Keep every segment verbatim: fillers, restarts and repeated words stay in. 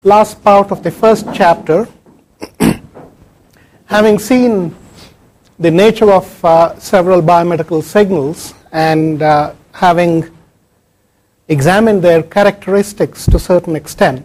last part of the first chapter, having seen the nature of uh, several biomedical signals and uh, having examined their characteristics to a certain extent,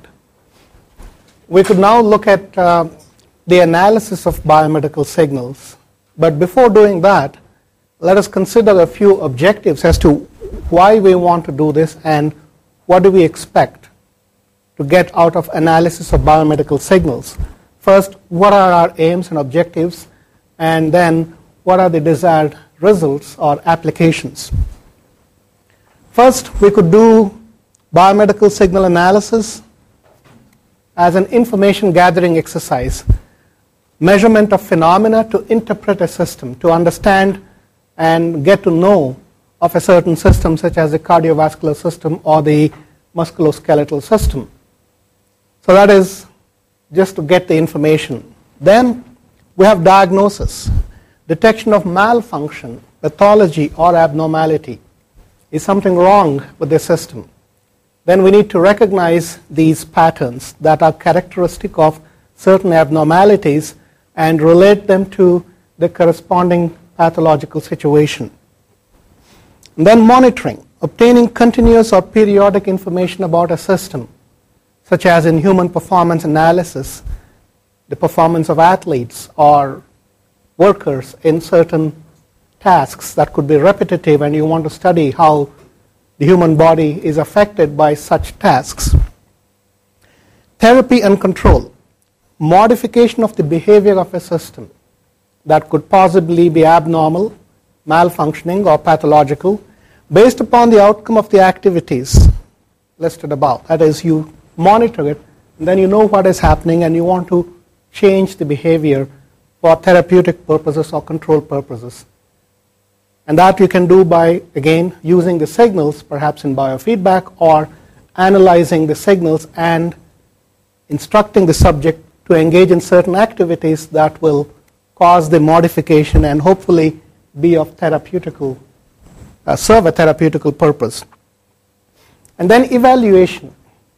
we could now look at uh, the analysis of biomedical signals. But before doing that, let us consider a few objectives as to why we want to do this and what do we expect to get out of analysis of biomedical signals. First, what are our aims and objectives, and then what are the desired results or applications. First, we could do biomedical signal analysis as an information gathering exercise, measurement of phenomena to interpret a system, to understand and get to know of a certain system such as the cardiovascular system or the musculoskeletal system. So that is just to get the information. Then we have diagnosis, detection of malfunction, pathology or abnormality. Is something wrong with the system? Then we need to recognize these patterns that are characteristic of certain abnormalities and relate them to the corresponding pathological situation. And then monitoring, obtaining continuous or periodic information about a system, such as in human performance analysis, the performance of athletes or workers in certain tasks that could be repetitive, and you want to study how the human body is affected by such tasks. Therapy and control, modification of the behavior of a system that could possibly be abnormal, malfunctioning, or pathological based upon the outcome of the activities listed above. That is, you monitor it, and then you know what is happening, and you want to change the behavior for therapeutic purposes or control purposes. And that you can do by, again, using the signals, perhaps in biofeedback, or analyzing the signals and instructing the subject to engage in certain activities that will cause the modification and hopefully be of therapeutical, uh, serve a therapeutical purpose. And then evaluation.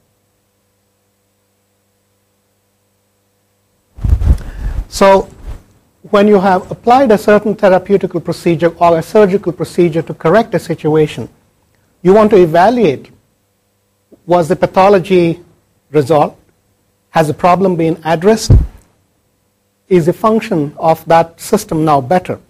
So when you have applied a certain therapeutical procedure or a surgical procedure to correct a situation, you want to evaluate, was the pathology resolved? Has the problem been addressed? Is the function of that system now better?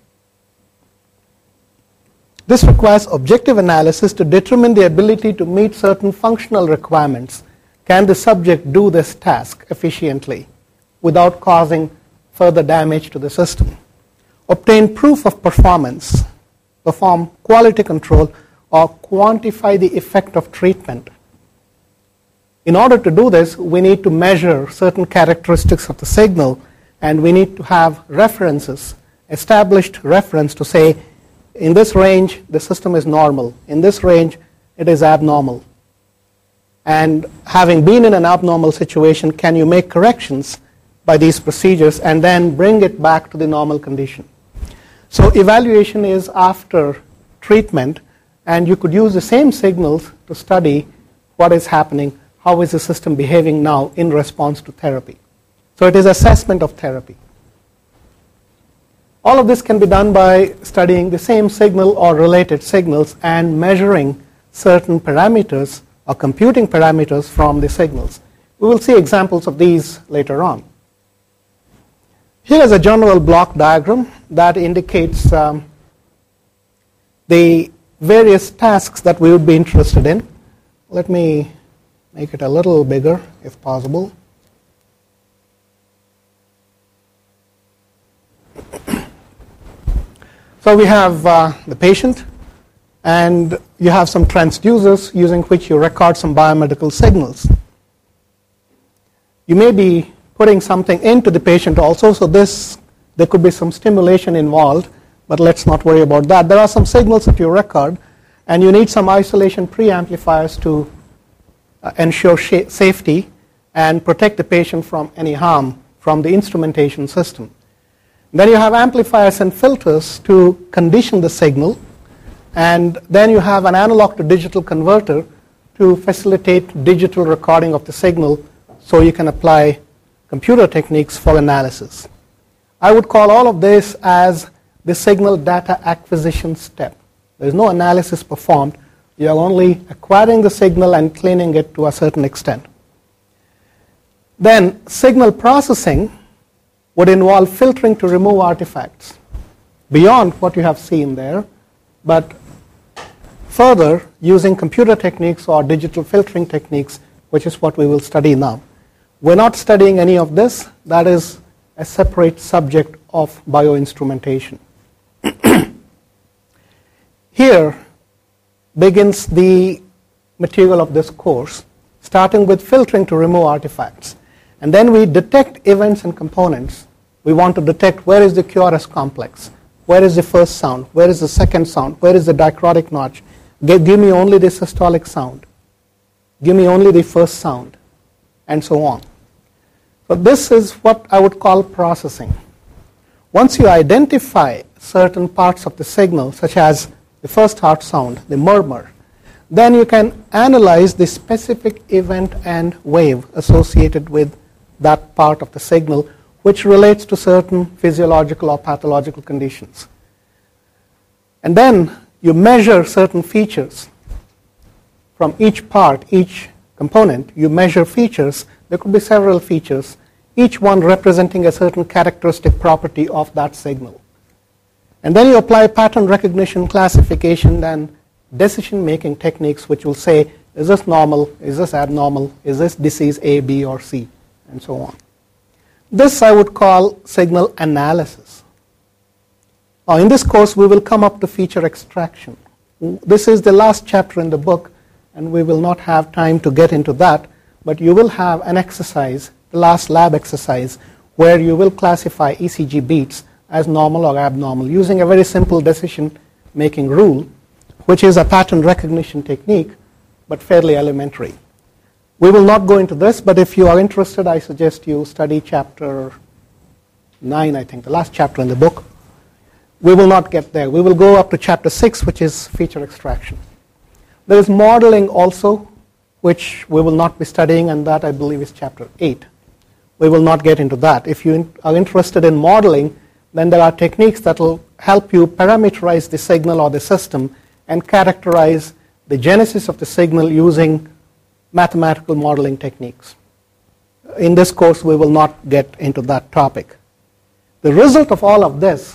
This requires objective analysis to determine the ability to meet certain functional requirements. Can the subject do this task efficiently without causing further damage to the system? Obtain proof of performance, perform quality control, or quantify the effect of treatment. In order to do this, we need to measure certain characteristics of the signal, and we need to have references, established reference to say, in this range, the system is normal. In this range, it is abnormal. And having been in an abnormal situation, can you make corrections by these procedures and then bring it back to the normal condition? So evaluation is after treatment, and you could use the same signals to study what is happening, how is the system behaving now in response to therapy. So it is assessment of therapy. All of this can be done by studying the same signal or related signals and measuring certain parameters or computing parameters from the signals. We will see examples of these later on. Here is a general block diagram that indicates um, the various tasks that we would be interested in. Let me make it a little bigger if possible. So we have uh, the patient, and you have some transducers using which you record some biomedical signals. You may be putting something into the patient also, so this there could be some stimulation involved, but let's not worry about that. There are some signals that you record, and you need some isolation preamplifiers to uh, ensure sh- safety and protect the patient from any harm from the instrumentation system. Then you have amplifiers and filters to condition the signal, and then you have an analog to digital converter to facilitate digital recording of the signal so you can apply computer techniques for analysis. I would call all of this as the signal data acquisition step. There is no analysis performed. You are only acquiring the signal and cleaning it to a certain extent. Then signal processing would involve filtering to remove artifacts beyond what you have seen there, but further using computer techniques or digital filtering techniques, which is what we will study now. We're not studying any of this. That is a separate subject of bioinstrumentation. Here begins the material of this course, starting with filtering to remove artifacts. And then we detect events and components. We want to detect where is the Q R S complex, where is the first sound, where is the second sound, where is the dichrotic notch. Give, give me only the systolic sound. Give me only the first sound, and so on. So this is what I would call processing. Once you identify certain parts of the signal, such as the first heart sound, the murmur, then you can analyze the specific event and wave associated with that part of the signal, which relates to certain physiological or pathological conditions. And then you measure certain features from each part, each component. You measure features. There could be several features, each one representing a certain characteristic property of that signal. And then you apply pattern recognition, classification, and decision-making techniques, which will say, is this normal, is this abnormal, is this disease A, B, or C, and so on. This I would call signal analysis. Now, in this course, we will come up to feature extraction. This is the last chapter in the book, and we will not have time to get into that, but you will have an exercise, the last lab exercise, where you will classify E C G beats as normal or abnormal using a very simple decision-making rule, which is a pattern recognition technique, but fairly elementary. We will not go into this, but if you are interested, I suggest you study chapter nine, I think, the last chapter in the book. We will not get there. We will go up to chapter six, which is feature extraction. There is modeling also, which we will not be studying, and that I believe is chapter eight. We will not get into that. If you are interested in modeling, then there are techniques that will help you parameterize the signal or the system and characterize the genesis of the signal using mathematical modeling techniques. In this course, we will not get into that topic. The result of all of this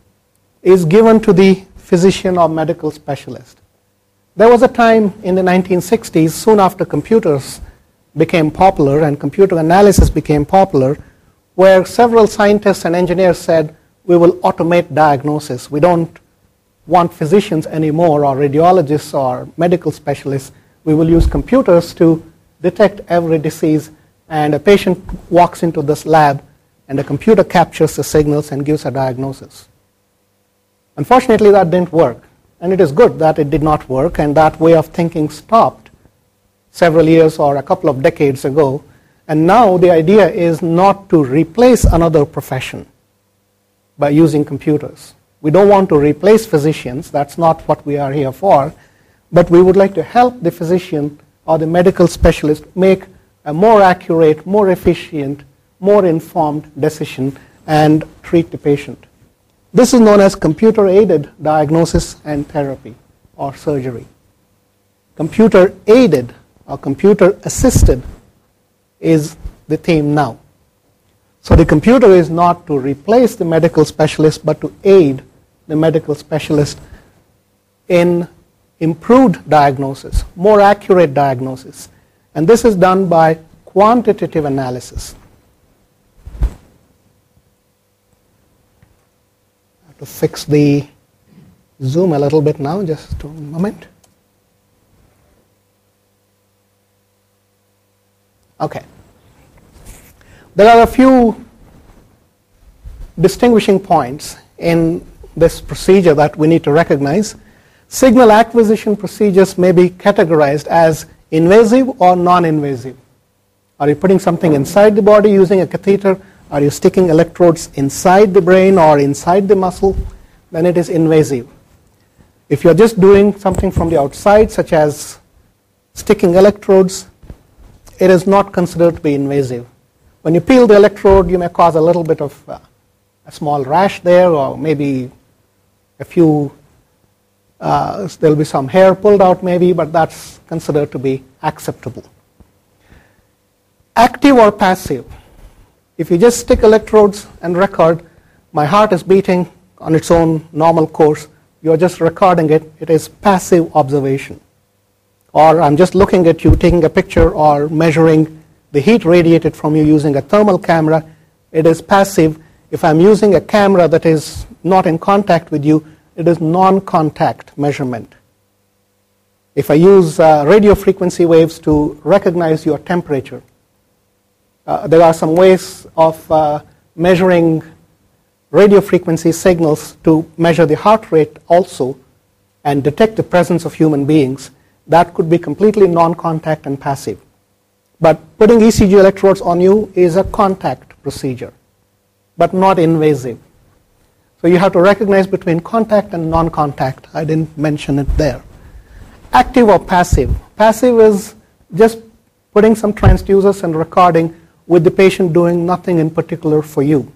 is given to the physician or medical specialist. There was a time in the nineteen sixties, soon after computers became popular and computer analysis became popular, where several scientists and engineers said, we will automate diagnosis. We don't want physicians anymore, or radiologists or medical specialists. We will use computers to detect every disease, and a patient walks into this lab and the computer captures the signals and gives a diagnosis. Unfortunately, that didn't work, and it is good that it did not work, and that way of thinking stopped several years or a couple of decades ago. And now the idea is not to replace another profession by using computers. We don't want to replace physicians. That's not what we are here for. But we would like to help the physician or the medical specialist make a more accurate, more efficient, more informed decision and treat the patient. This is known as computer-aided diagnosis and therapy or surgery. Computer-aided or computer-assisted is the theme now. So the computer is not to replace the medical specialist, but to aid the medical specialist in improved diagnosis, more accurate diagnosis. And this is done by quantitative analysis. I have to fix the zoom a little bit now, just a moment. Okay. There are a few distinguishing points in this procedure that we need to recognize. Signal acquisition procedures may be categorized as invasive or non-invasive. Are you putting something inside the body using a catheter? Are you sticking electrodes inside the brain or inside the muscle? Then it is invasive. If you're just doing something from the outside, such as sticking electrodes, it is not considered to be invasive. When you peel the electrode, you may cause a little bit of uh, a small rash there, or maybe a few, uh, there'll be some hair pulled out maybe, but that's considered to be acceptable. Active or passive? If you just stick electrodes and record, my heart is beating on its own normal course, you're just recording it, it is passive observation. Or I'm just looking at you, taking a picture, or measuring the heat radiated from you using a thermal camera, it is passive. If I'm using a camera that is not in contact with you, it is non-contact measurement. If I use uh, radio frequency waves to recognize your temperature, uh, there are some ways of uh, measuring radio frequency signals to measure the heart rate also and detect the presence of human beings. That could be completely non-contact and passive. But putting E C G electrodes on you is a contact procedure, but not invasive. So you have to recognize between contact and non-contact. I didn't mention it there. Active or passive? Passive is just putting some transducers and recording with the patient doing nothing in particular for you.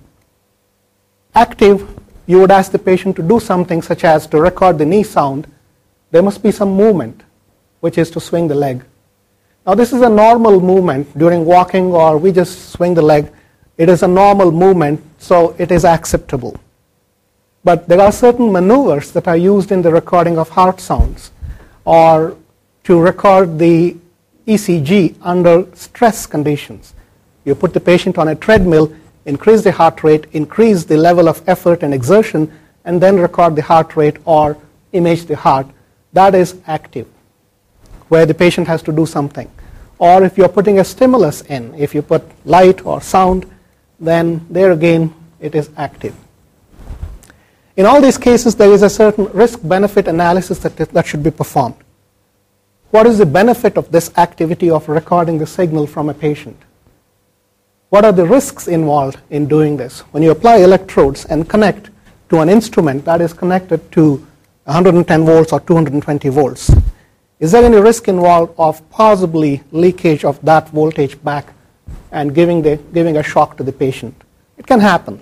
Active, you would ask the patient to do something such as to record the knee sound. There must be some movement, which is to swing the leg. Now this is a normal movement during walking, or we just swing the leg. It is a normal movement, so it is acceptable. But there are certain maneuvers that are used in the recording of heart sounds, or to record the E C G under stress conditions. You put the patient on a treadmill, increase the heart rate, increase the level of effort and exertion, and then record the heart rate or image the heart. That is active, where the patient has to do something. Or if you're putting a stimulus in, if you put light or sound, then there again it is active. In all these cases, there is a certain risk-benefit analysis that, that should be performed. What is the benefit of this activity of recording the signal from a patient? What are the risks involved in doing this? When you apply electrodes and connect to an instrument that is connected to one hundred ten volts or two hundred twenty volts, is there any risk involved of possibly leakage of that voltage back and giving, the, giving a shock to the patient? It can happen.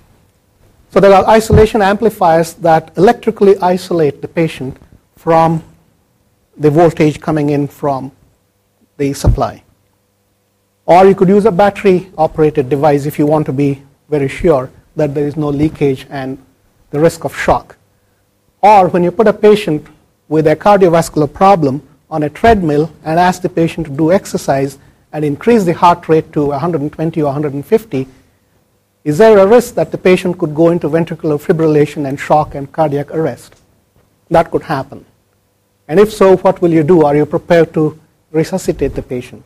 So there are isolation amplifiers that electrically isolate the patient from the voltage coming in from the supply. Or you could use a battery-operated device if you want to be very sure that there is no leakage and the risk of shock. Or when you put a patient with a cardiovascular problem on a treadmill and ask the patient to do exercise and increase the heart rate to one hundred twenty or one hundred fifty, is there a risk that the patient could go into ventricular fibrillation and shock and cardiac arrest? That could happen. And if so, what will you do? Are you prepared to resuscitate the patient?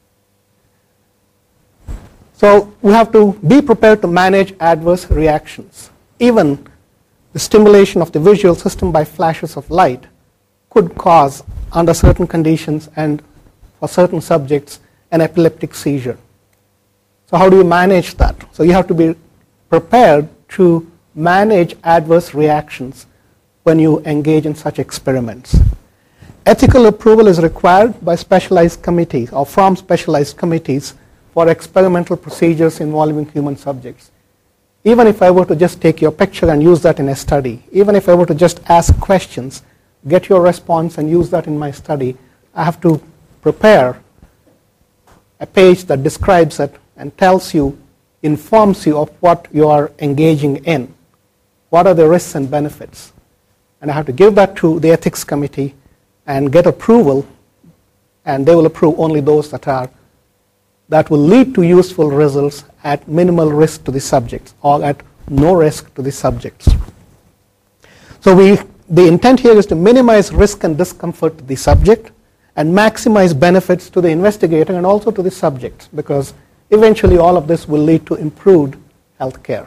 So we have to be prepared to manage adverse reactions. Even the stimulation of the visual system by flashes of light could cause, under certain conditions and for certain subjects, an epileptic seizure. So how do you manage that? So you have to be prepared to manage adverse reactions when you engage in such experiments. Ethical approval is required by specialized committees or from specialized committees for experimental procedures involving human subjects. Even if I were to just take your picture and use that in a study, even if I were to just ask questions, get your response and use that in my study, I have to prepare a page that describes it and tells you, informs you of what you are engaging in. What are the risks and benefits? And I have to give that to the ethics committee and get approval, and they will approve only those that are that will lead to useful results at minimal risk to the subjects or at no risk to the subjects. So we, the intent here is to minimize risk and discomfort to the subject and maximize benefits to the investigator and also to the subjects, because eventually all of this will lead to improved health care.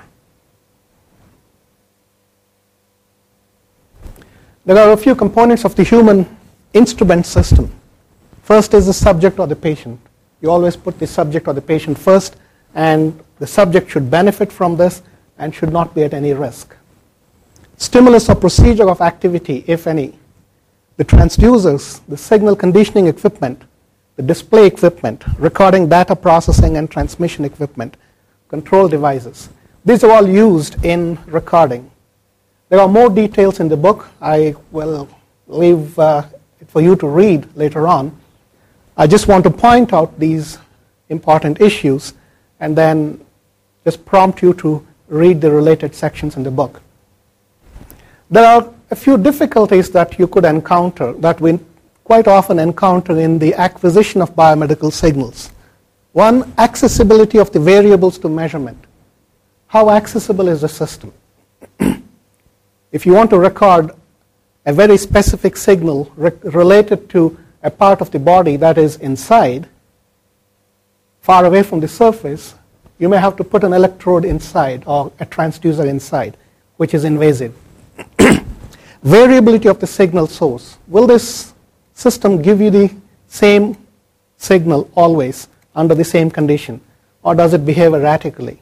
There are a few components of the human instrument system. First is the subject or the patient. You always put the subject or the patient first, and the subject should benefit from this and should not be at any risk. Stimulus or procedure of activity, if any. The transducers, the signal conditioning equipment, the display equipment, recording data processing and transmission equipment, control devices. These are all used in recording. There are more details in the book. I will leave uh, it for you to read later on. I just want to point out these important issues and then just prompt you to read the related sections in the book. There are a few difficulties that you could encounter, that we quite often encounter in the acquisition of biomedical signals. One, accessibility of the variables to measurement. How accessible is the system? If you want to record a very specific signal re- related to a part of the body that is inside, far away from the surface, you may have to put an electrode inside or a transducer inside, which is invasive. Variability of the signal source. Will this system give you the same signal always under the same condition, or does it behave erratically?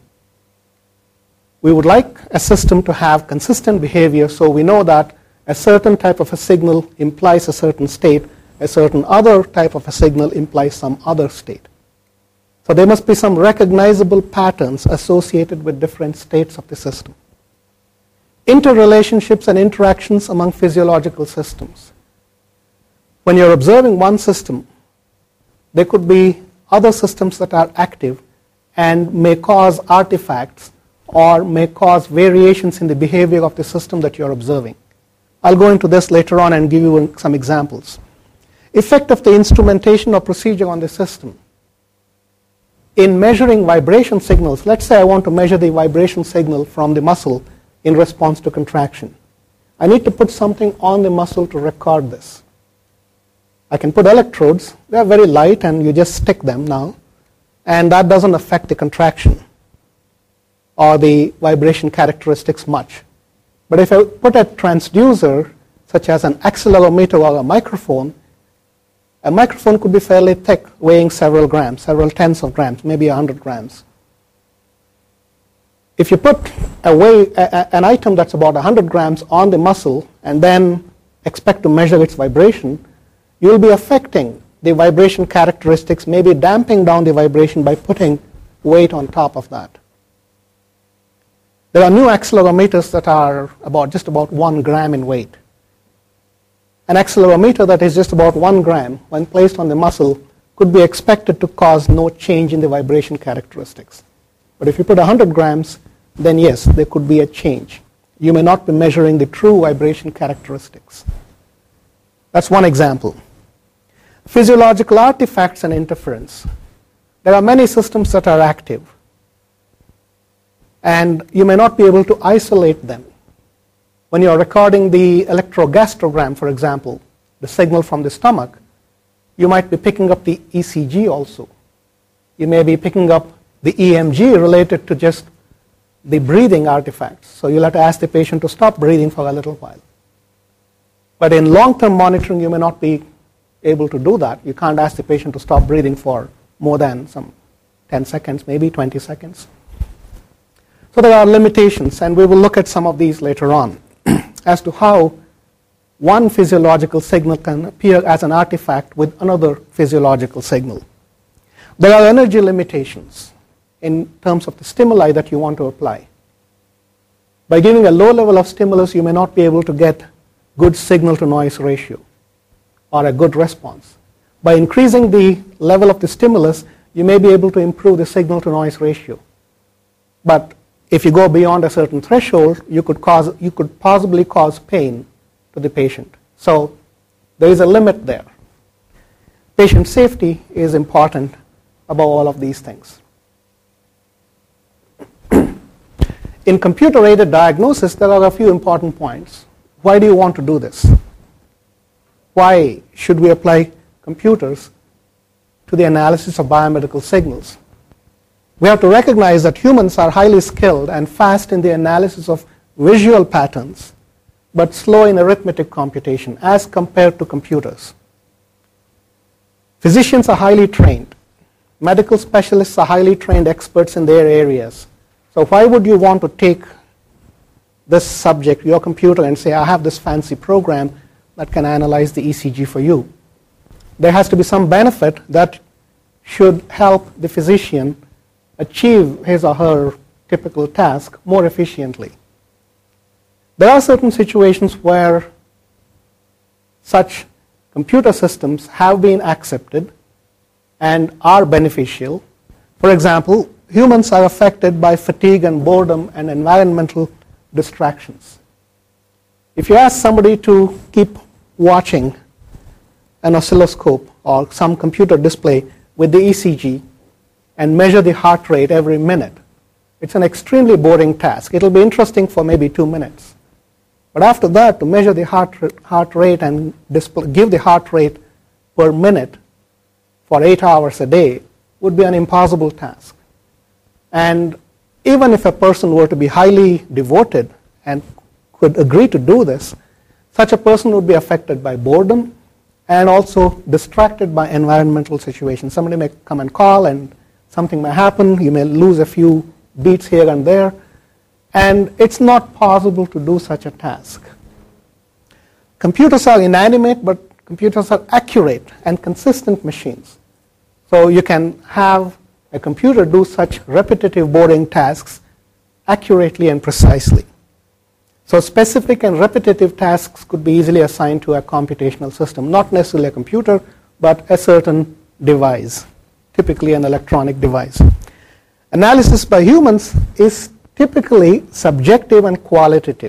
We would like a system to have consistent behavior, so we know that a certain type of a signal implies a certain state, a certain other type of a signal implies some other state. So there must be some recognizable patterns associated with different states of the system. Interrelationships and interactions among physiological systems. When you're observing one system, there could be other systems that are active and may cause artifacts or may cause variations in the behavior of the system that you're observing. I'll go into this later on and give you some examples. Effect of the instrumentation or procedure on the system. In measuring vibration signals, let's say I want to measure the vibration signal from the muscle in response to contraction. I need to put something on the muscle to record this. I can put electrodes. They're very light and you just stick them now, and that doesn't affect the contraction or the vibration characteristics much. But if I put a transducer, such as an accelerometer or a microphone, a microphone could be fairly thick, weighing several grams, several tens of grams, maybe one hundred grams. If you put a weigh, a, an item that's about one hundred grams on the muscle and then expect to measure its vibration, you'll be affecting the vibration characteristics, maybe damping down the vibration by putting weight on top of that. There are new accelerometers that are about just about one gram in weight. An accelerometer that is just about one gram, when placed on the muscle, could be expected to cause no change in the vibration characteristics. But if you put one hundred grams, then yes, there could be a change. You may not be measuring the true vibration characteristics. That's one example. Physiological artifacts and interference. There are many systems that are active, and you may not be able to isolate them. When you're recording the electrogastrogram, for example, the signal from the stomach, you might be picking up the E C G also. You may be picking up the E M G related to just the breathing artifacts. So you'll have to ask the patient to stop breathing for a little while. But in long-term monitoring, you may not be able to do that. You can't ask the patient to stop breathing for more than some ten seconds, maybe twenty seconds. So there are limitations, and we will look at some of these later on as to how one physiological signal can appear as an artifact with another physiological signal. There are energy limitations in terms of the stimuli that you want to apply. By giving a low level of stimulus, you may not be able to get good signal-to-noise ratio or a good response. By increasing the level of the stimulus, you may be able to improve the signal-to-noise ratio. But if you go beyond a certain threshold, you could cause, you could possibly cause pain to the patient. So there is a limit there. Patient safety is important above all of these things. In computer-aided diagnosis, there are a few important points. Why do you want to do this? Why should we apply computers to the analysis of biomedical signals? We have to recognize that humans are highly skilled and fast in the analysis of visual patterns, but slow in arithmetic computation as compared to computers. Physicians are highly trained. Medical specialists are highly trained experts in their areas. So why would you want to take this subject, your computer, and say, I have this fancy program that can analyze the E C G for you? there has to be some benefit that should help the physician achieve his or her typical task more efficiently. There are certain situations where such computer systems have been accepted and are beneficial. For example, humans are affected by fatigue and boredom and environmental distractions. If you ask somebody to keep watching an oscilloscope or some computer display with the E C G and measure the heart rate every minute, it's an extremely boring task. It'll be interesting for maybe two minutes. But after that, to measure the heart, heart rate and display, give the heart rate per minute for eight hours a day would be an impossible task. And even if a person were to be highly devoted and could agree to do this, such a person would be affected by boredom and also distracted by environmental situations. Somebody may come and call and something may happen. You may lose a few beats here and there. And it's not possible to do such a task. Computers are inanimate, but computers are accurate and consistent machines. So you can have a computer do such repetitive boring tasks accurately and precisely. So specific and repetitive tasks could be easily assigned to a computational system, not necessarily a computer, but a certain device, typically an electronic device. Analysis by humans is typically subjective and qualitative.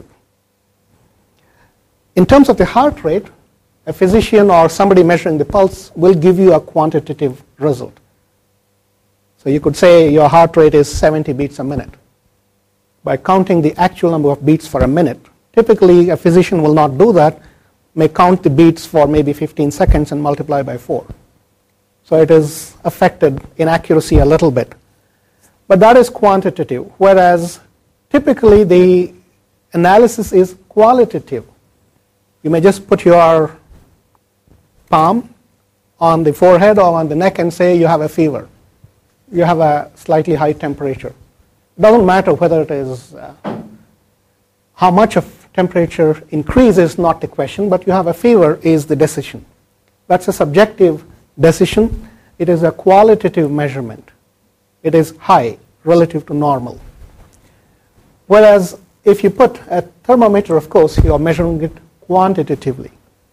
In terms of the heart rate, a physician or somebody measuring the pulse will give you a quantitative result. So you could say your heart rate is seventy beats a minute. By counting the actual number of beats for a minute, typically a physician will not do that, may count the beats for maybe fifteen seconds and multiply by four. So it is affected in accuracy a little bit. But that is quantitative, whereas typically the analysis is qualitative. You may just put your palm on the forehead or on the neck and say you have a fever. You have a slightly high temperature. It doesn't matter whether it is, uh, how much of temperature increase is not the question, but you have a fever is the decision. That's a subjective decision. It is a qualitative measurement. It is high relative to normal. Whereas if you put a thermometer, of course, you are measuring it quantitatively.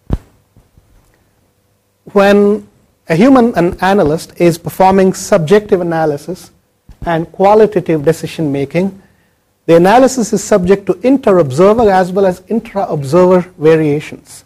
When a human an analyst is performing subjective analysis and qualitative decision making, the analysis is subject to inter-observer as well as intra-observer variations.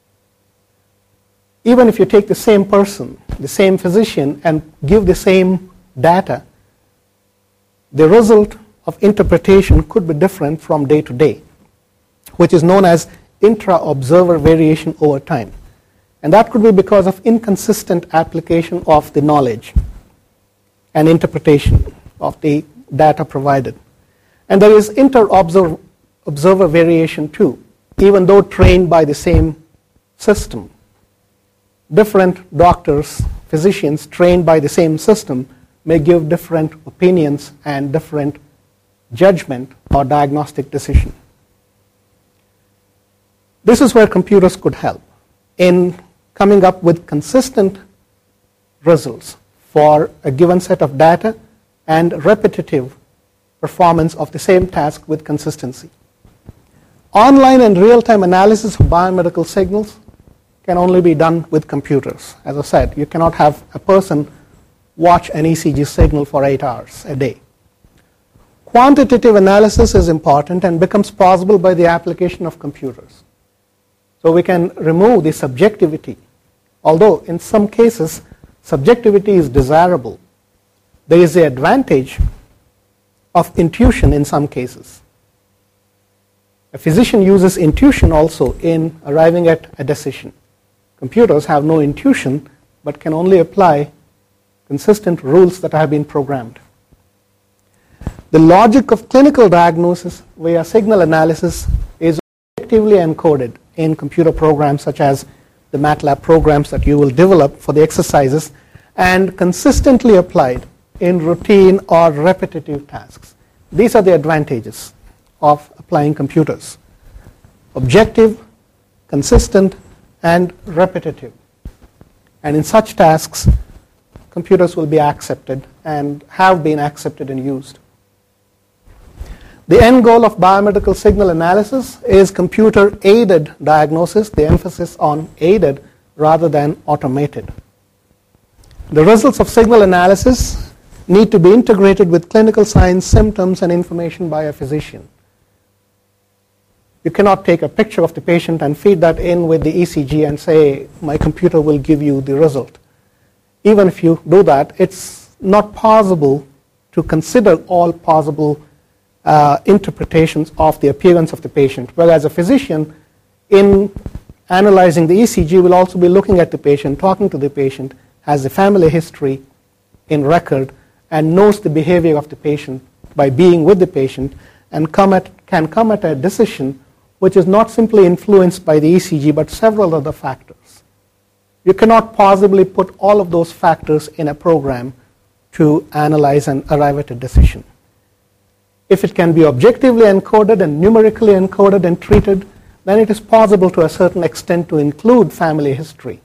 Even if you take the same person, the same physician, and give the same data, the result of interpretation could be different from day to day, which is known as intra-observer variation over time. And that could be because of inconsistent application of the knowledge and interpretation of the data provided. And there is inter-observer variation too, even though trained by the same system. Different doctors, physicians trained by the same system may give different opinions and different judgment or diagnostic decision. This is where computers could help in coming up with consistent results for a given set of data and repetitive performance of the same task with consistency. Online and real-time analysis of biomedical signals can only be done with computers. As I said, you cannot have a person watch an E C G signal for eight hours a day. Quantitative analysis is important and becomes possible by the application of computers. So we can remove the subjectivity. Although in some cases, subjectivity is desirable, there is the advantage of intuition in some cases. A physician uses intuition also in arriving at a decision. Computers have no intuition, but can only apply consistent rules that have been programmed. The logic of clinical diagnosis via signal analysis is objectively encoded in computer programs such as the MATLAB programs that you will develop for the exercises and consistently applied in routine or repetitive tasks. These are the advantages of applying computers: objective, consistent, and repetitive. And in such tasks, computers will be accepted and have been accepted and used. The end goal of biomedical signal analysis is computer-aided diagnosis, the emphasis on aided rather than automated. The results of signal analysis need to be integrated with clinical signs, symptoms, and information by a physician. You cannot take a picture of the patient and feed that in with the E C G and say, my computer will give you the result. Even if you do that, it's not possible to consider all possible uh, interpretations of the appearance of the patient. Whereas a physician, in analyzing the E C G, will also be looking at the patient, talking to the patient, has the family history in record, and knows the behavior of the patient by being with the patient, and come at, can come at a decision which is not simply influenced by the E C G, but several other factors. You cannot possibly put all of those factors in a program to analyze and arrive at a decision. If it can be objectively encoded and numerically encoded and treated, then it is possible to a certain extent to include family history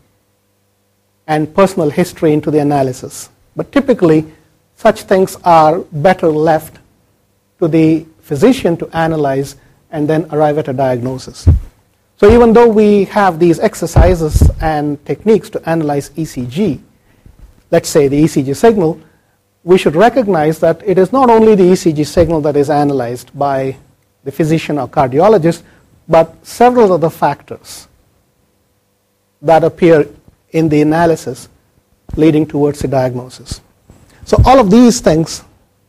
and personal history into the analysis. But typically, such things are better left to the physician to analyze and then arrive at a diagnosis. So even though we have these exercises and techniques to analyze E C G, let's say the E C G signal, we should recognize that it is not only the E C G signal that is analyzed by the physician or cardiologist, but several other factors that appear in the analysis leading towards the diagnosis. So all of these things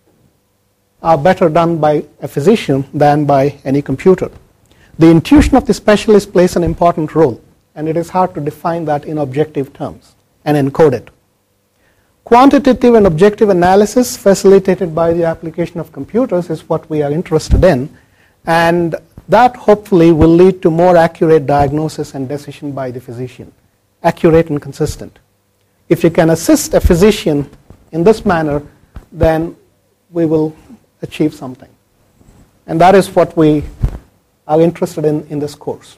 are better done by a physician than by any computer. The intuition of the specialist plays an important role, and it is hard to define that in objective terms and encode it. Quantitative and objective analysis facilitated by the application of computers is what we are interested in, and that hopefully will lead to more accurate diagnosis and decision by the physician, accurate and consistent. If you can assist a physician in this manner, then we will achieve something. And that is what we are interested in in this course.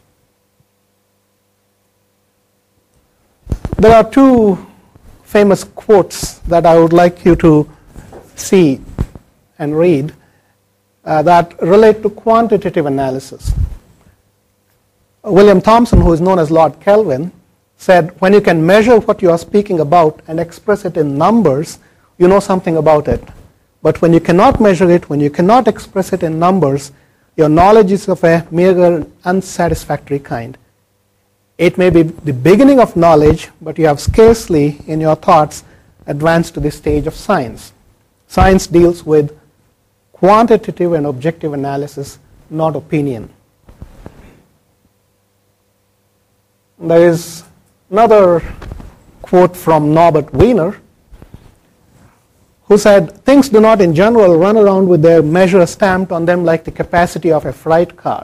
There are two famous quotes that I would like you to see and read uh, that relate to quantitative analysis. William Thomson, who is known as Lord Kelvin, said, when you can measure what you are speaking about and express it in numbers, you know something about it. But when you cannot measure it, when you cannot express it in numbers, your knowledge is of a mere unsatisfactory kind. It may be the beginning of knowledge, but you have scarcely in your thoughts advanced to the stage of science. Science deals with quantitative and objective analysis, not opinion. There is another quote from Norbert Wiener, who said, things do not in general run around with their measure stamped on them like the capacity of a freight car.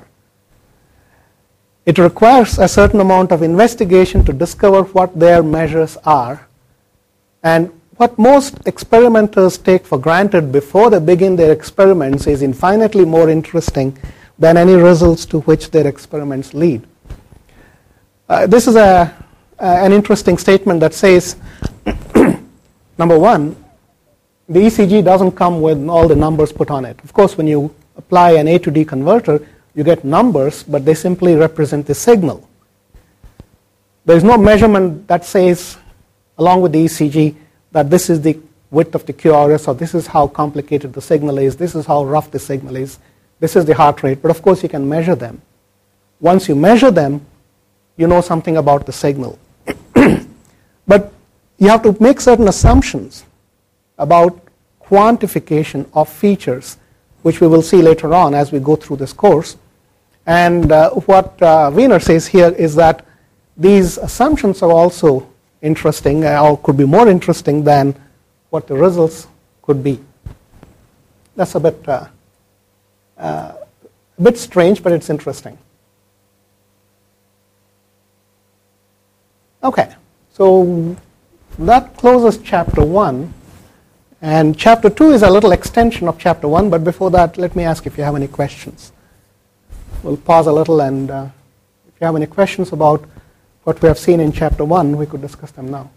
It requires a certain amount of investigation to discover what their measures are. And what most experimenters take for granted before they begin their experiments is infinitely more interesting than any results to which their experiments lead. Uh, this is a, uh, an interesting statement that says, number one, the E C G doesn't come with all the numbers put on it. Of course, when you apply an A to D converter, you get numbers, but they simply represent the signal. There is no measurement that says, along with the E C G, that this is the width of the Q R S, or this is how complicated the signal is, this is how rough the signal is, this is the heart rate. But of course, you can measure them. Once you measure them, you know something about the signal. But you have to make certain assumptions about quantification of features, which we will see later on as we go through this course. And uh, what uh, Wiener says here is that these assumptions are also interesting, uh, or could be more interesting than what the results could be. That's a bit, uh, uh, a bit strange, but it's interesting. Okay, so that closes chapter one. And chapter two is a little extension of chapter one, but before that, let me ask if you have any questions. We'll pause a little, and uh, if you have any questions about what we have seen in chapter one, we could discuss them now.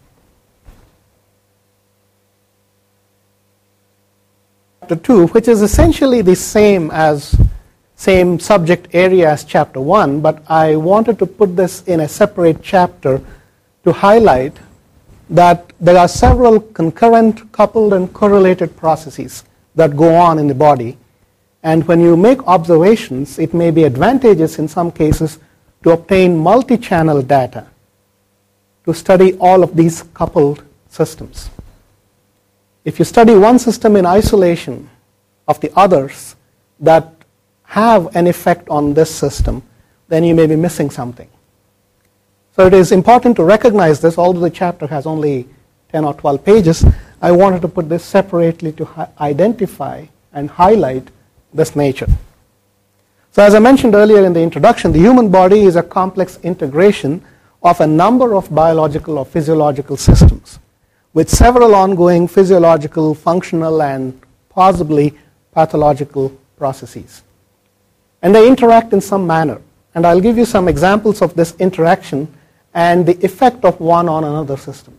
Chapter two, which is essentially the same as same subject area as chapter one, but I wanted to put this in a separate chapter to highlight that there are several concurrent, coupled, and correlated processes that go on in the body. And when you make observations, it may be advantageous in some cases to obtain multi-channel data to study all of these coupled systems. If you study one system in isolation of the others that have an effect on this system, then you may be missing something. So it is important to recognize this. Although the chapter has only ten or twelve pages, I wanted to put this separately to hi- identify and highlight this nature. So as I mentioned earlier in the introduction, the human body is a complex integration of a number of biological or physiological systems with several ongoing physiological, functional, and possibly pathological processes. And they interact in some manner. And I'll give you some examples of this interaction and the effect of one on another system.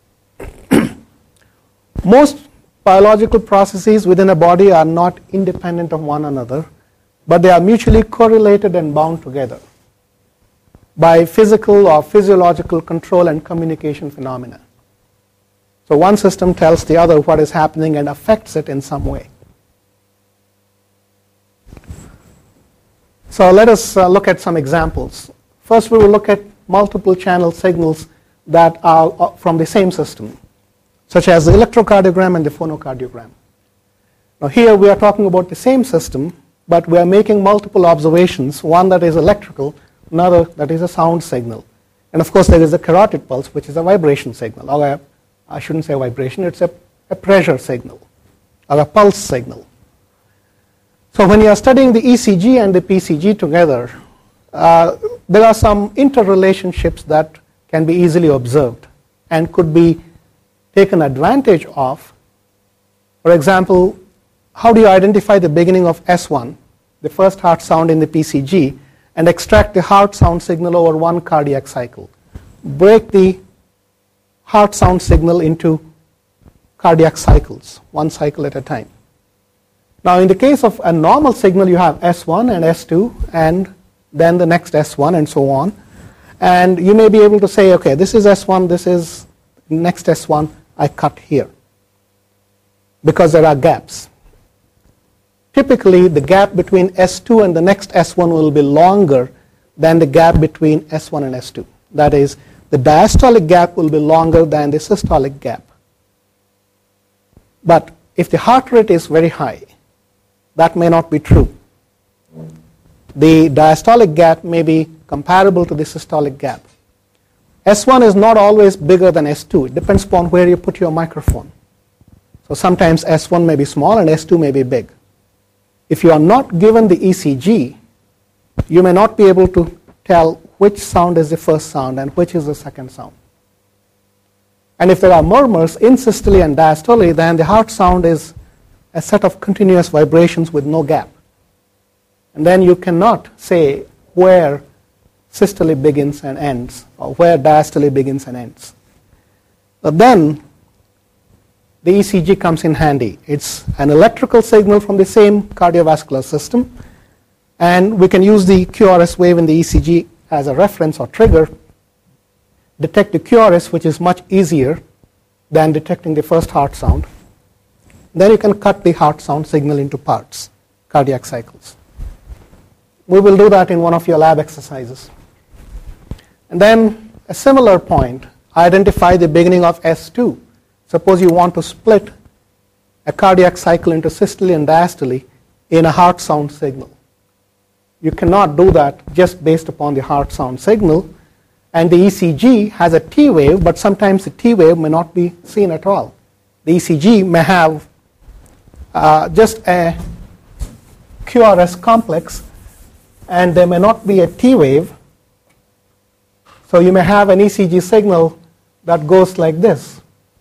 Most biological processes within a body are not independent of one another, but they are mutually correlated and bound together by physical or physiological control and communication phenomena. So one system tells the other what is happening and affects it in some way. So let us uh, look at some examples. First, we will look at multiple channel signals that are from the same system, such as the electrocardiogram and the phonocardiogram. Now here we are talking about the same system, but we are making multiple observations, one that is electrical, another that is a sound signal. And of course there is a carotid pulse, which is a vibration signal, or a, I shouldn't say vibration, it's a, a pressure signal, or a pulse signal. So when you are studying the E C G and the P C G together, uh, there are some interrelationships that can be easily observed and could be taken advantage of. For example, how do you identify the beginning of S one, the first heart sound in the P C G, and extract the heart sound signal over one cardiac cycle? Break the heart sound signal into cardiac cycles, one cycle at a time. Now in the case of a normal signal, you have S one and S two, and then the next S one, and so on. And you may be able to say, okay, this is S one, this is next S one, I cut here, because there are gaps. Typically, the gap between S two and the next S one will be longer than the gap between S one and S two. That is, the diastolic gap will be longer than the systolic gap. But if the heart rate is very high, that may not be true. The diastolic gap may be comparable to the systolic gap. S one is not always bigger than S two. It depends upon where you put your microphone. So sometimes S one may be small and S two may be big. If you are not given the E C G, you may not be able to tell which sound is the first sound and which is the second sound. And if there are murmurs in systole and diastole, then the heart sound is a set of continuous vibrations with no gap. And then you cannot say where systole begins and ends, or where diastole begins and ends. But then the E C G comes in handy. It's an electrical signal from the same cardiovascular system, and we can use the Q R S wave in the E C G as a reference or trigger, detect the Q R S, which is much easier than detecting the first heart sound. Then you can cut the heart sound signal into parts, cardiac cycles. We will do that in one of your lab exercises. And then a similar point, identify the beginning of S two. Suppose you want to split a cardiac cycle into systole and diastole in a heart sound signal. You cannot do that just based upon the heart sound signal. And the E C G has a T wave, but sometimes the T wave may not be seen at all. The E C G may have uh, just a Q R S complex, and there may not be a T wave. So you may have an E C G signal that goes like this.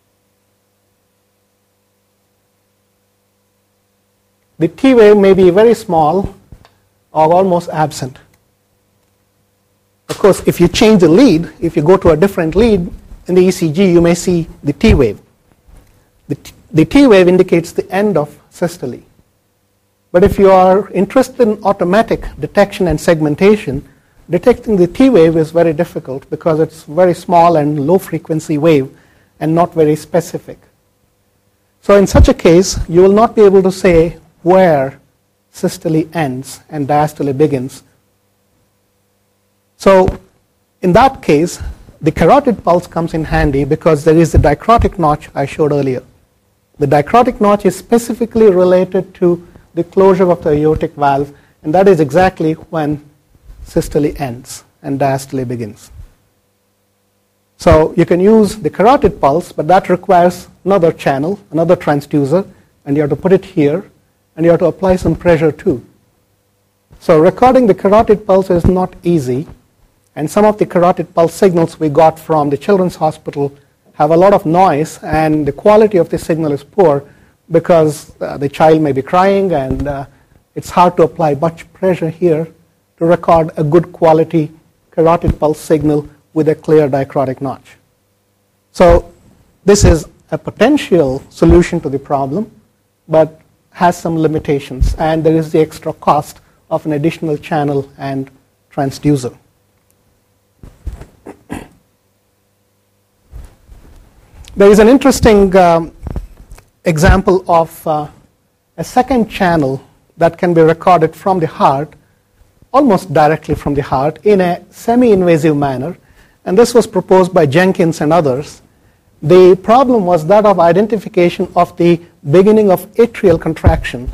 The T wave may be very small or almost absent. Of course, if you change the lead, if you go to a different lead in the E C G, you may see the T wave. The T, the T wave indicates the end of systole. But if you are interested in automatic detection and segmentation, detecting the T wave is very difficult because it's very small and low frequency wave and not very specific. So in such a case, you will not be able to say where systole ends and diastole begins. So in that case, the carotid pulse comes in handy because there is the dicrotic notch I showed earlier. The dicrotic notch is specifically related to the closure of the aortic valve, and that is exactly when systole ends and diastole begins. So you can use the carotid pulse, but that requires another channel, another transducer, and you have to put it here, and you have to apply some pressure too. So recording the carotid pulse is not easy, and some of the carotid pulse signals we got from the Children's Hospital have a lot of noise, and the quality of the signal is poor because uh, the child may be crying, and uh, it's hard to apply much pressure here to record a good quality carotid pulse signal with a clear dicrotic notch. So this is a potential solution to the problem, but has some limitations, and there is the extra cost of an additional channel and transducer. There is an interesting um, example of uh, a second channel that can be recorded from the heart, almost directly from the heart, in a semi-invasive manner. And this was proposed by Jenkins and others. The problem was that of identification of the beginning of atrial contraction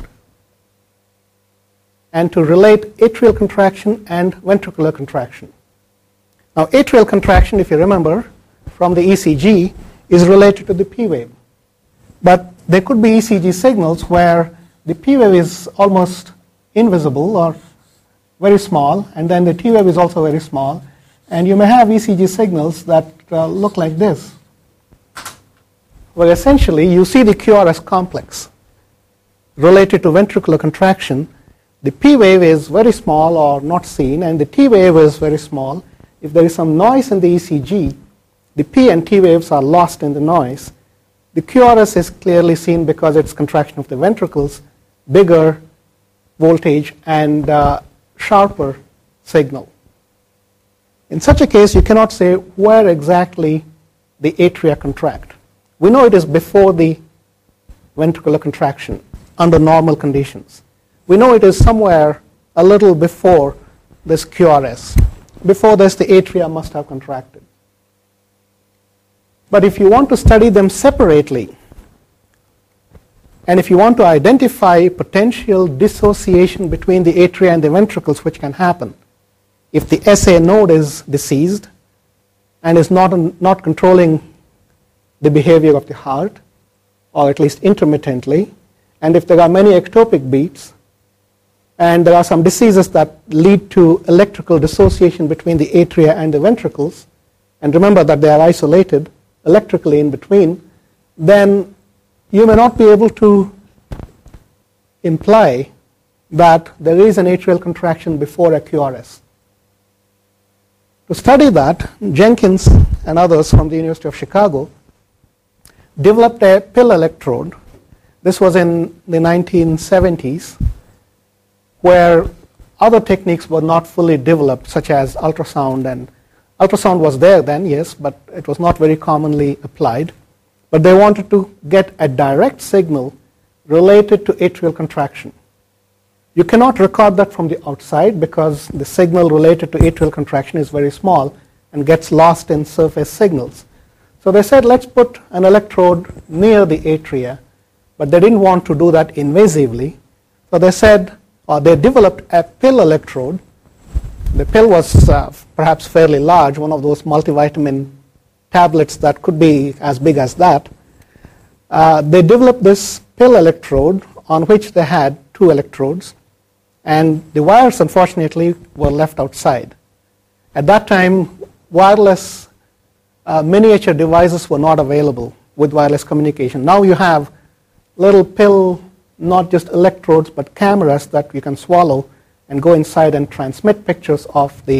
and to relate atrial contraction and ventricular contraction. Now, atrial contraction, if you remember, from the E C G, is related to the P wave. But there could be E C G signals where the P wave is almost invisible or very small, and then the T wave is also very small. And you may have E C G signals that uh, look like this, where essentially you see the Q R S complex related to ventricular contraction. The P wave is very small or not seen, and the T wave is very small. If there is some noise in the E C G, the P and T waves are lost in the noise. The Q R S is clearly seen because it's contraction of the ventricles, bigger voltage, and uh, sharper signal. In such a case, you cannot say where exactly the atria contract. We know it is before the ventricular contraction under normal conditions. We know it is somewhere a little before this Q R S. Before this, the atria must have contracted. But if you want to study them separately, and if you want to identify potential dissociation between the atria and the ventricles, which can happen, if the S A node is diseased and is not, not controlling the behavior of the heart, or at least intermittently, and if there are many ectopic beats, and there are some diseases that lead to electrical dissociation between the atria and the ventricles, and remember that they are isolated electrically in between, then you may not be able to imply that there is an atrial contraction before a Q R S. To study that, Jenkins and others from the University of Chicago developed a pill electrode. This was in the nineteen seventies, where other techniques were not fully developed, such as ultrasound. And ultrasound was there then, yes, but it was not very commonly applied. But they wanted to get a direct signal related to atrial contraction. You cannot record that from the outside because the signal related to atrial contraction is very small and gets lost in surface signals. So they said, let's put an electrode near the atria, but they didn't want to do that invasively. So they said, or they developed a pill electrode. The pill was uh, perhaps fairly large, one of those multivitamin tablets that could be as big as that. Uh, they developed this pill electrode on which they had two electrodes, and the wires, unfortunately, were left outside. At that time, wireless uh, miniature devices were not available with wireless communication. Now you have little pill, not just electrodes, but cameras that you can swallow and go inside and transmit pictures of the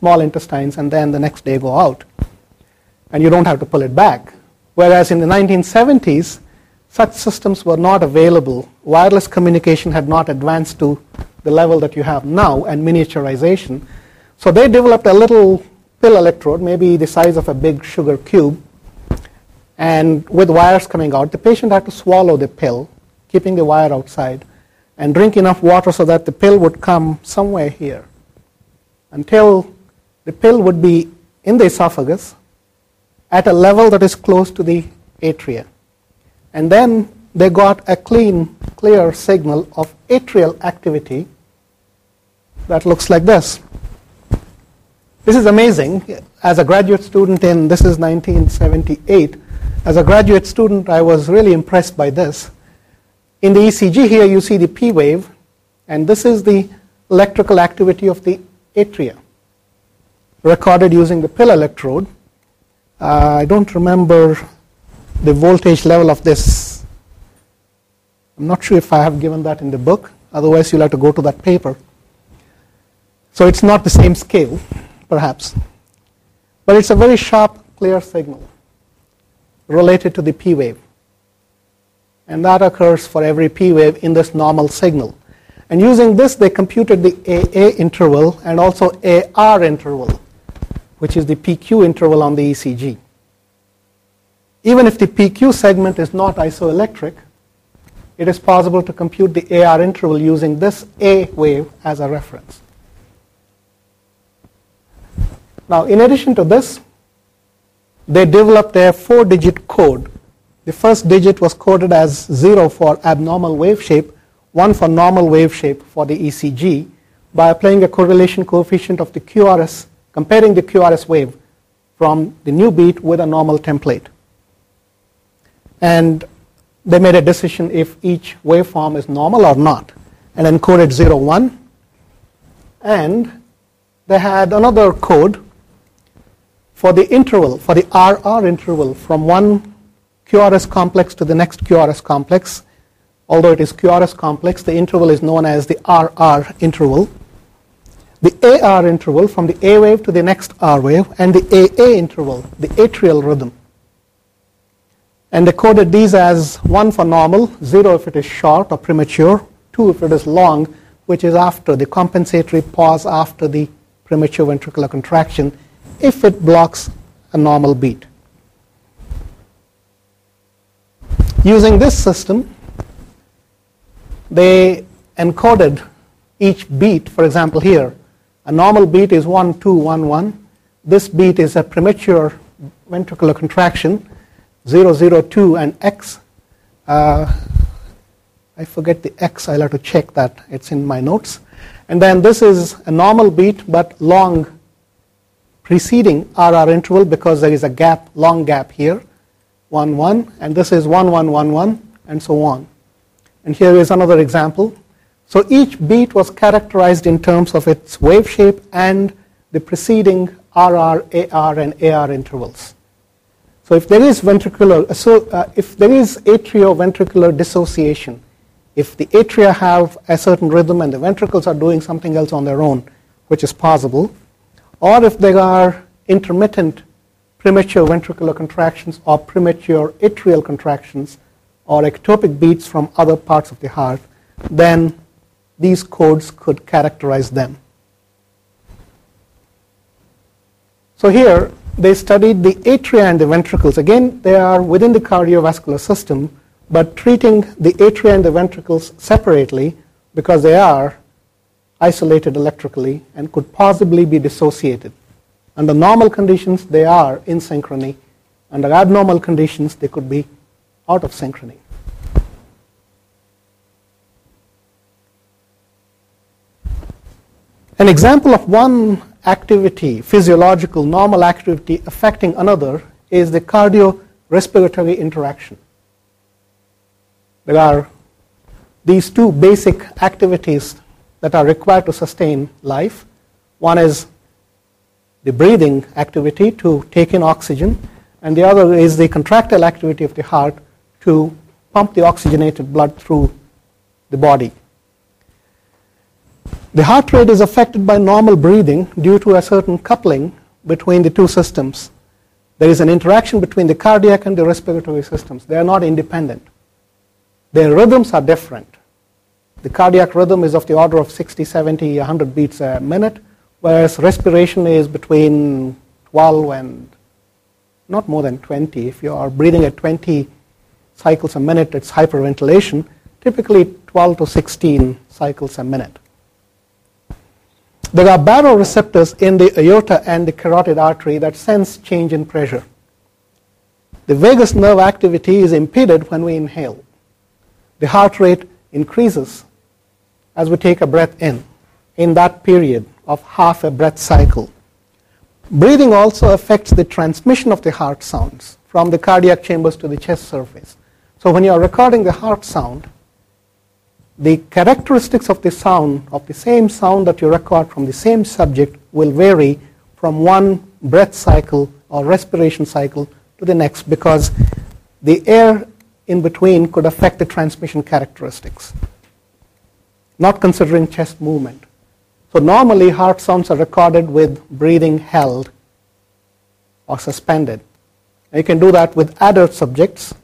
small intestines and then the next day go out. And you don't have to pull it back. Whereas in the nineteen seventies, such systems were not available. Wireless communication had not advanced to the level that you have now, and miniaturization. So they developed a little pill electrode, maybe the size of a big sugar cube, and with wires coming out, the patient had to swallow the pill, keeping the wire outside, and drink enough water so that the pill would come somewhere here, until the pill would be in the esophagus at a level that is close to the atria. And then they got a clean, clear signal of atrial activity that looks like this. This is amazing. As a graduate student in, this is nineteen seventy-eight, as a graduate student I was really impressed by this. In the E C G here you see the P wave, and this is the electrical activity of the atria, recorded using the pill electrode. Uh, I don't remember the voltage level of this. I'm not sure if I have given that in the book. Otherwise, you'll have to go to that paper. So it's not the same scale, perhaps. But it's a very sharp, clear signal related to the P wave. And that occurs for every P wave in this normal signal. And using this, they computed the A A interval and also A R interval, which is the P Q interval on the E C G. Even if the P Q segment is not isoelectric, it is possible to compute the A R interval using this A wave as a reference. Now, in addition to this, they developed a four-digit code. The first digit was coded as zero for abnormal wave shape, one for normal wave shape for the E C G, by applying a correlation coefficient of the Q R S, comparing the Q R S wave from the new beat with a normal template. And they made a decision if each waveform is normal or not, and encoded zero, one. And they had another code for the interval, for the R R interval from one Q R S complex to the next Q R S complex. Although it is Q R S complex, the interval is known as the R R interval. The A R interval from the A wave to the next R wave, and the A A interval, the atrial rhythm. And they coded these as one for normal, zero if it is short or premature, two if it is long, which is after the compensatory pause after the premature ventricular contraction, if it blocks a normal beat. Using this system, they encoded each beat. For example, here, a normal beat is one, two, one, one. This beat is a premature ventricular contraction, zero, zero, two, and X. Uh, I forget the X. I'll have to check that. It's in my notes. And then this is a normal beat, but long preceding R R interval because there is a gap, long gap here, one, one, and this is one, one, one, one, and so on. And here is another example. So each beat was characterized in terms of its wave shape and the preceding R R, A R, and A R intervals. So if there is ventricular, so uh, if there is atrioventricular dissociation, if the atria have a certain rhythm and the ventricles are doing something else on their own, which is possible, or if there are intermittent premature ventricular contractions or premature atrial contractions or ectopic beats from other parts of the heart, then these codes could characterize them. So here they studied the atria and the ventricles. Again, they are within the cardiovascular system, but treating the atria and the ventricles separately because they are isolated electrically and could possibly be dissociated. Under normal conditions, they are in synchrony. Under abnormal conditions, they could be out of synchrony. An example of one activity, physiological, normal activity affecting another is the cardiorespiratory interaction. There are these two basic activities that are required to sustain life. One is the breathing activity to take in oxygen, and the other is the contractile activity of the heart to pump the oxygenated blood through the body. The heart rate is affected by normal breathing due to a certain coupling between the two systems. There is an interaction between the cardiac and the respiratory systems. They are not independent. Their rhythms are different. The cardiac rhythm is of the order of sixty, seventy, one hundred beats a minute, whereas respiration is between twelve and not more than twenty. If you are breathing at twenty cycles a minute, it's hyperventilation, typically twelve to sixteen cycles a minute. There are baroreceptors in the aorta and the carotid artery that sense change in pressure. The vagus nerve activity is impeded when we inhale. The heart rate increases as we take a breath in, in that period of half a breath cycle. Breathing also affects the transmission of the heart sounds from the cardiac chambers to the chest surface. So when you are recording the heart sound, the characteristics of the sound, of the same sound that you record from the same subject, will vary from one breath cycle or respiration cycle to the next, because the air in between could affect the transmission characteristics, not considering chest movement. So normally heart sounds are recorded with breathing held or suspended. And you can do that with adult subjects,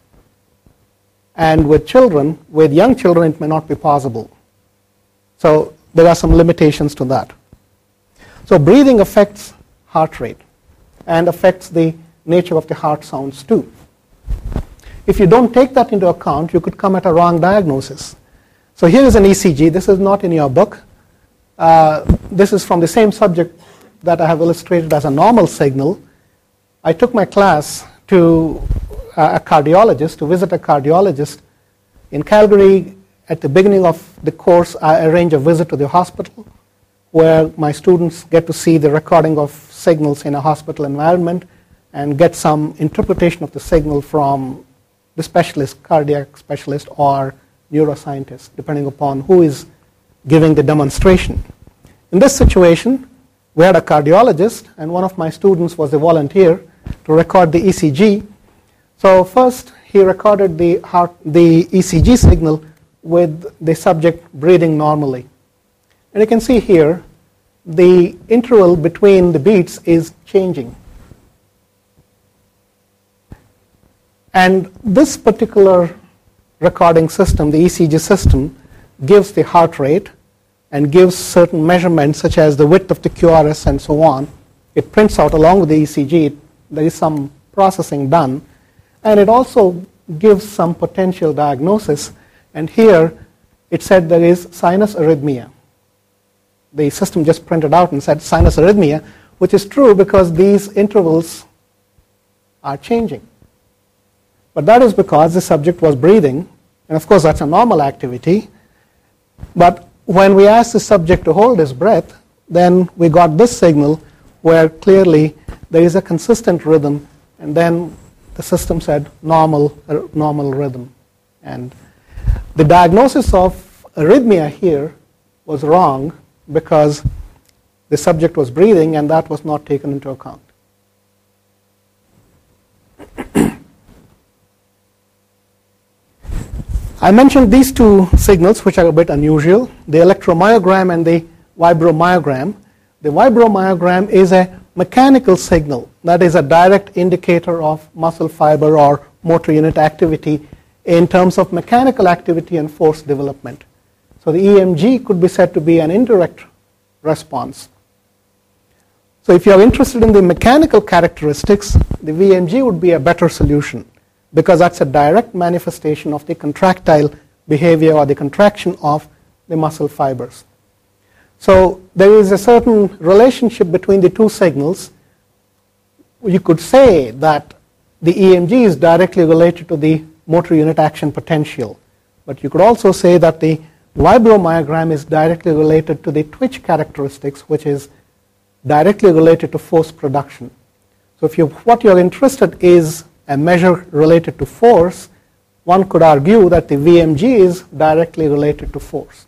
and with children, with young children, it may not be possible. So there are some limitations to that. So breathing affects heart rate and affects the nature of the heart sounds too. If you don't take that into account, you could come at a wrong diagnosis. So here is an E C G. This is not in your book. Uh, this is from the same subject that I have illustrated as a normal signal. I took my class to a cardiologist, to visit a cardiologist in Calgary. At the beginning of the course, I arrange a visit to the hospital where my students get to see the recording of signals in a hospital environment and get some interpretation of the signal from the specialist, cardiac specialist or neuroscientist, depending upon who is giving the demonstration. In this situation, we had a cardiologist, and one of my students was a volunteer to record the E C G. So first, he recorded the heart, the E C G signal with the subject breathing normally. And you can see here, the interval between the beats is changing. And this particular recording system, the E C G system, gives the heart rate and gives certain measurements such as the width of the Q R S and so on. It prints out along with the E C G. There is some processing done. And it also gives some potential diagnosis. And here it said there is sinus arrhythmia. The system just printed out and said sinus arrhythmia, which is true because these intervals are changing. But that is because the subject was breathing. And of course, that's a normal activity. But when we asked the subject to hold his breath, then we got this signal where clearly there is a consistent rhythm, and then the system said normal, uh, normal rhythm. And the diagnosis of arrhythmia here was wrong because the subject was breathing and that was not taken into account. I mentioned these two signals, which are a bit unusual, the electromyogram and the vibromyogram. The vibromyogram is a mechanical signal that is a direct indicator of muscle fiber or motor unit activity in terms of mechanical activity and force development. So the E M G could be said to be an indirect response. So if you are interested in the mechanical characteristics, the V M G would be a better solution because that's a direct manifestation of the contractile behavior or the contraction of the muscle fibers. So there is a certain relationship between the two signals. You could say that the E M G is directly related to the motor unit action potential. But you could also say that the vibromyogram is directly related to the twitch characteristics, which is directly related to force production. So if you, what you're interested is a measure related to force, one could argue that the V M G is directly related to force.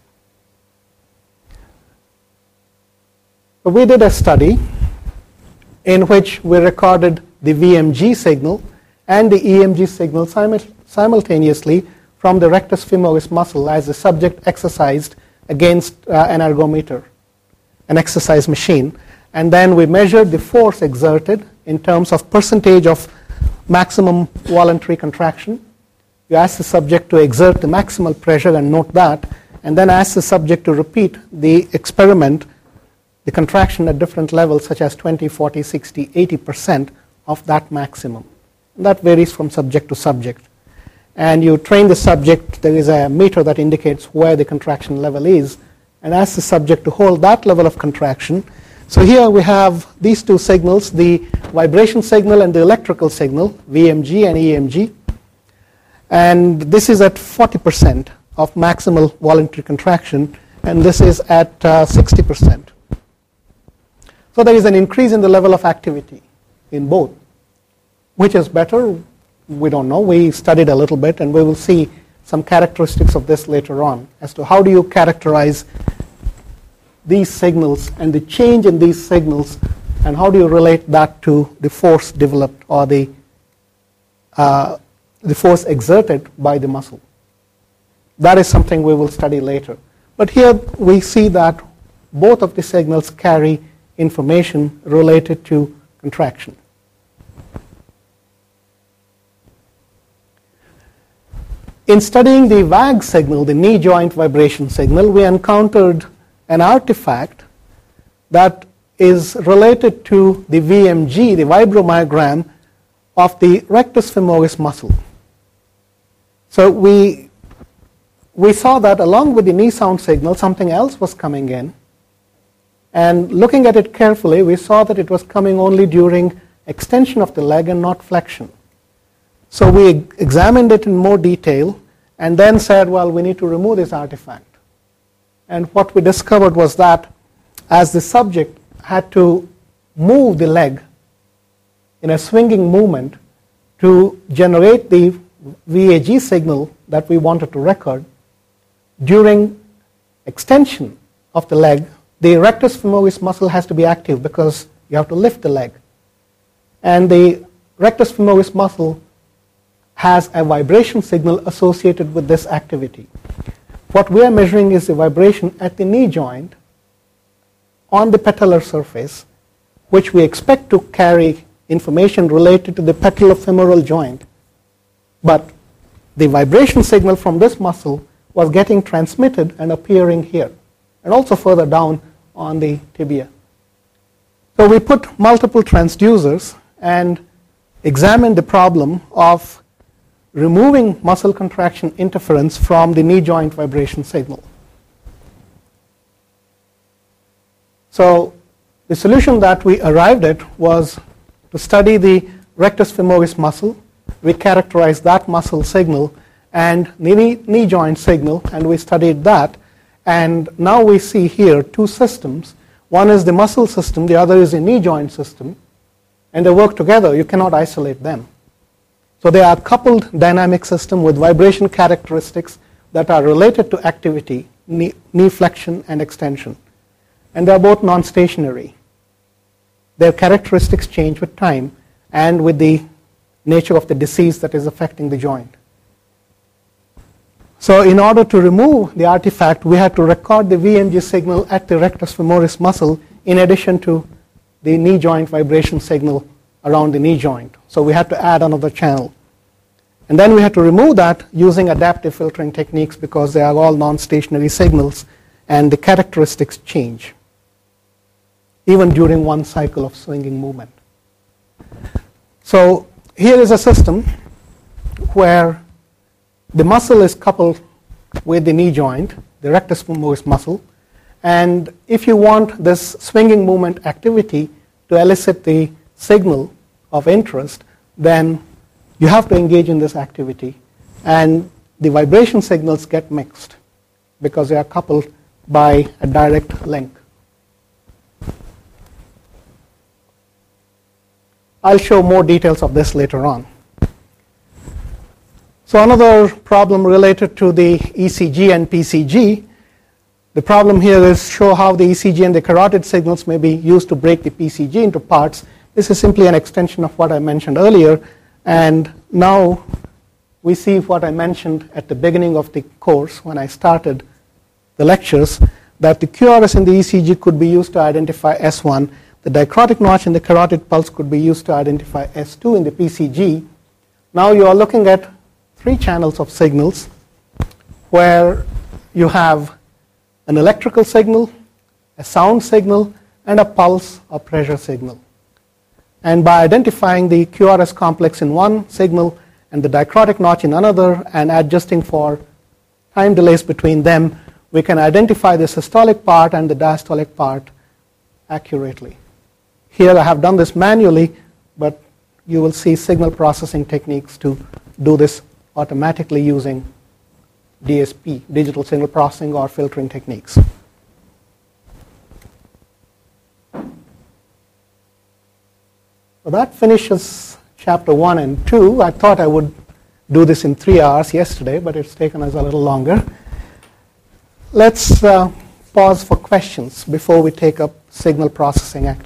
So we did a study in which we recorded the V M G signal and the E M G signal simul- simultaneously from the rectus femoris muscle as the subject exercised against uh, an ergometer, an exercise machine. And then we measured the force exerted in terms of percentage of maximum voluntary contraction. You ask the subject to exert the maximal pressure and note that, and then ask the subject to repeat the experiment, the contraction at different levels such as twenty, forty, sixty, eighty percent of that maximum. And that varies from subject to subject. And you train the subject, there is a meter that indicates where the contraction level is, and ask the subject to hold that level of contraction. So here we have these two signals, the vibration signal and the electrical signal, V M G and E M G. And this is at forty percent of maximal voluntary contraction, and this is at uh, sixty percent. So there is an increase in the level of activity in both. Which is better? We don't know. We studied a little bit, and we will see some characteristics of this later on as to how do you characterize these signals and the change in these signals, and how do you relate that to the force developed or the uh, the force exerted by the muscle. That is something we will study later. But here we see that both of the signals carry information related to contraction. In studying the V A G signal, the knee joint vibration signal, we encountered an artifact that is related to the V M G, the vibromyogram of the rectus femoris muscle. So we, we saw that along with the knee sound signal, something else was coming in. And looking at it carefully, we saw that it was coming only during extension of the leg and not flexion. So we examined it in more detail and then said, well, we need to remove this artifact. And what we discovered was that as the subject had to move the leg in a swinging movement to generate the V A G signal that we wanted to record, during extension of the leg, the rectus femoris muscle has to be active because you have to lift the leg. And the rectus femoris muscle has a vibration signal associated with this activity. What we are measuring is the vibration at the knee joint on the patellar surface, which we expect to carry information related to the patellofemoral joint. But the vibration signal from this muscle was getting transmitted and appearing here, and also further down on the tibia. So we put multiple transducers and examined the problem of removing muscle contraction interference from the knee joint vibration signal. So the solution that we arrived at was to study the rectus femoris muscle. We characterized that muscle signal and the knee, knee joint signal, and we studied that. And now we see here two systems. One is the muscle system, the other is the knee joint system, and they work together. You cannot isolate them. So they are a coupled dynamic system with vibration characteristics that are related to activity, knee, knee flexion and extension. And they are both non-stationary. Their characteristics change with time and with the nature of the disease that is affecting the joint. So in order to remove the artifact, we had to record the V M G signal at the rectus femoris muscle in addition to the knee joint vibration signal around the knee joint. So we had to add another channel. And then we had to remove that using adaptive filtering techniques because they are all non-stationary signals and the characteristics change even during one cycle of swinging movement. So here is a system where the muscle is coupled with the knee joint, the rectus femoris muscle, and if you want this swinging movement activity to elicit the signal of interest, then you have to engage in this activity, and the vibration signals get mixed because they are coupled by a direct link. I'll show more details of this later on. So another problem related to the E C G and P C G. The problem here is show how the E C G and the carotid signals may be used to break the P C G into parts. This is simply an extension of what I mentioned earlier, and now we see what I mentioned at the beginning of the course when I started the lectures, that the Q R S in the E C G could be used to identify S one, the dichrotic notch in the carotid pulse could be used to identify S two in the P C G. Now you are looking at three channels of signals where you have an electrical signal, a sound signal, and a pulse or pressure signal. And by identifying the Q R S complex in one signal and the dichrotic notch in another and adjusting for time delays between them, we can identify the systolic part and the diastolic part accurately. Here I have done this manually, but you will see signal processing techniques to do this automatically using D S P, digital signal processing, or filtering techniques. So that finishes chapter one and two. I thought I would do this in three hours yesterday, but it's taken us a little longer. Let's uh, pause for questions before we take up signal processing activities.